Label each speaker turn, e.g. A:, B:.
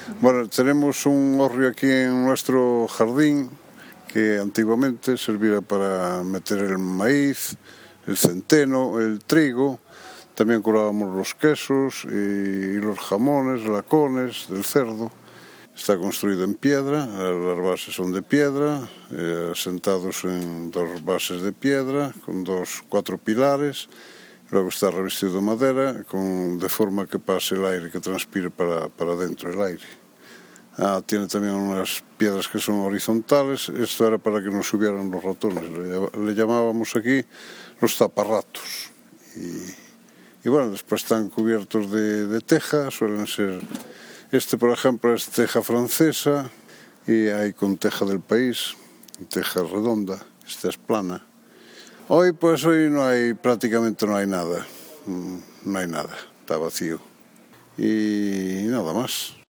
A: Bueno, tenemos un hórreo aquí en nuestro jardín que antiguamente servía para meter el maíz, el centeno, el trigo. También curábamos los quesos y los jamones, lacones del cerdo. Está construido en piedra, las bases son de piedra, asentados en dos bases de piedra, con cuatro pilares. Luego está revestido de madera, de forma que pase el aire, que transpire para dentro el aire. Tiene también unas piedras que son horizontales. Esto era para que no subieran los ratones. Le llamábamos aquí los taparratos. Y bueno, después están cubiertos de teja, suelen ser... Este, por ejemplo, es teja francesa y hay con teja del país, teja redonda. Esta es plana. Hoy prácticamente no hay nada. No hay nada, está vacío. Y nada más.